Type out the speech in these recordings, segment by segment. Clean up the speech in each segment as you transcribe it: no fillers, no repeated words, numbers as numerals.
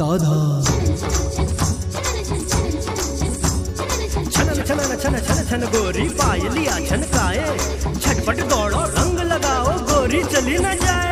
दादा छन छन छन छन छन गोरी पायलिया छनकाए, झटपट दौड़ो रंग लगाओ गोरी चली न जाए।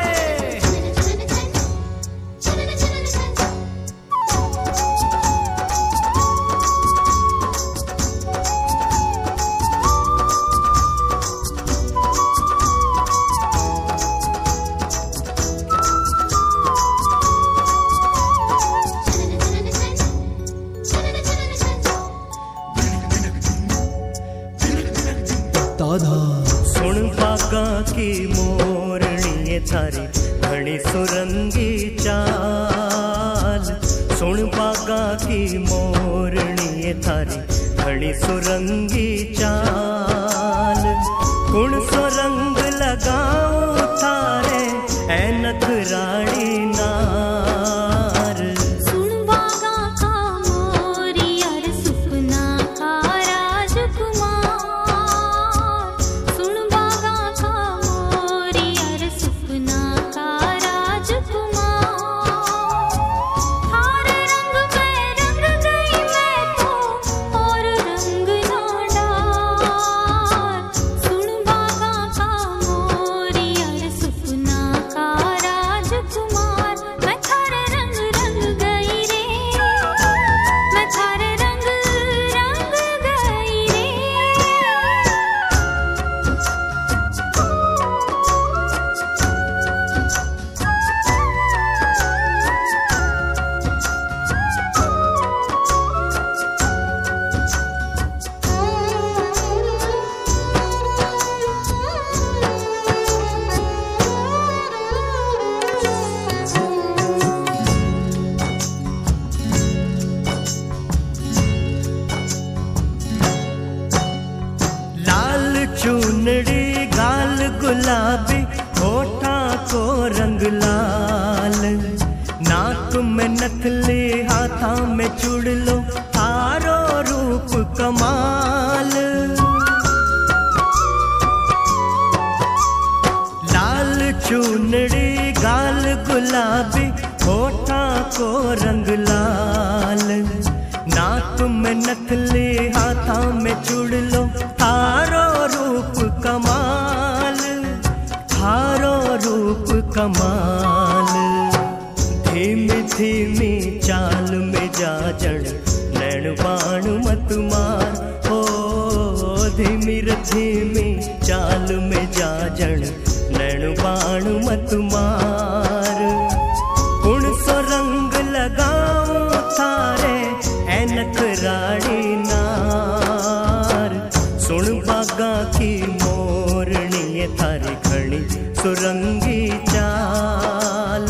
सुन बागा की मोरनी थारी घनी सुरंगी चाल, सुन बागा की मोरनी थारी घनी सुरंगी चाल। कुण सो रंग लगाऊं थारे ऐनक रानी नार। सुन बागा का मोरियर सुपना का राजकुमार, चूनड़ी गाल गुलाबी होठा को रंग लाल, नाक में नथली हाथा में चुड़लो थारो रूप कमाल। लाल चूनड़ी गाल गुलाबी होठा को रंग लाल, नाक में नथली हाथा में चुड़लो थारो रूप कमाल, थारो रूप कमाल। धीमी धीमी चाल में जा जड़ नैन बाण मत मार, हो धीमी धीमी चाल में जा जड़ नैन बाण मत मार। कुण सो रंग लगाऊं थारे ऐनक रानी नार। सुन बागा की मोरनी थारी घनी सुरंगी चाल।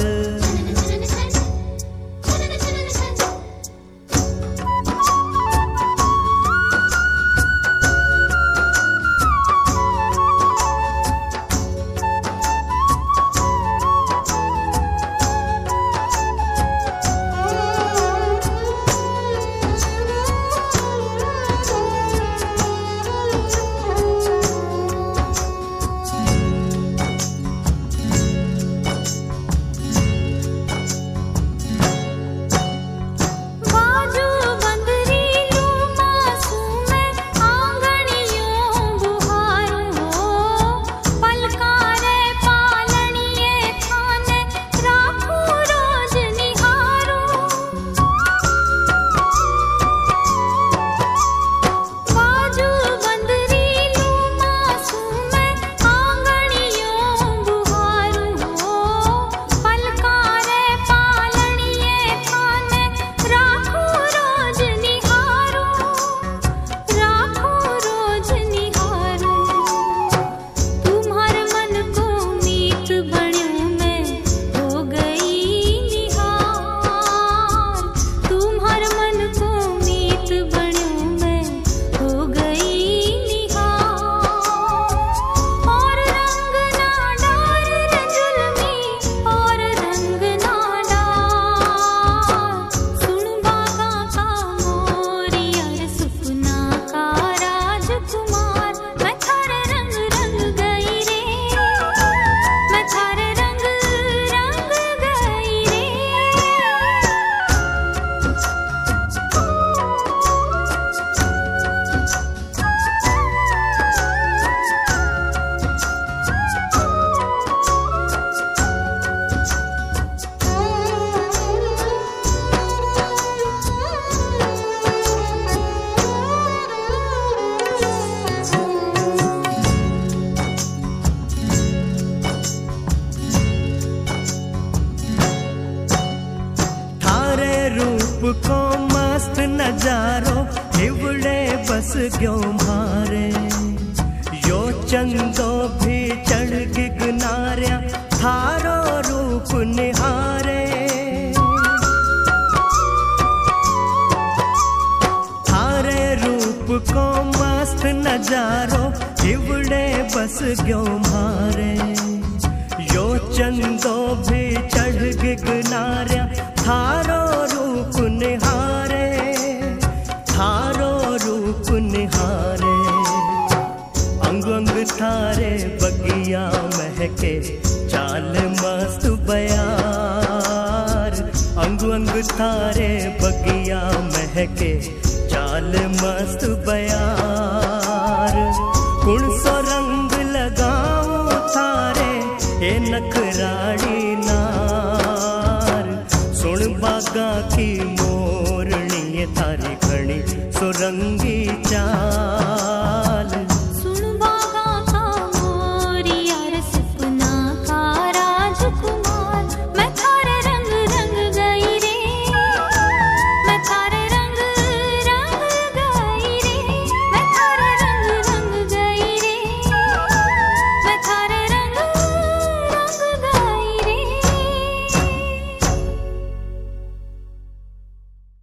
को मस्त नजारो हिवड़े बस गयो मारे यो चंदो भी चढ़ गिगनारिया थारो रूप निहारे थारे रूप को मस्त नजारो हिवड़े बस गयो मारे यो चंदो भी चढ़ गिगनारिया थारो रूप निहारे थारो रूप निहारे अंग अंग थारे बगिया महके चाल मस्त बयार अंग अंग थारे बगिया महके चाल मस्त बयार कुण सो रंग लगाऊं थारे ए नखराड़ी नार सुन बागा की मोरनी थारी घणी सुरंगी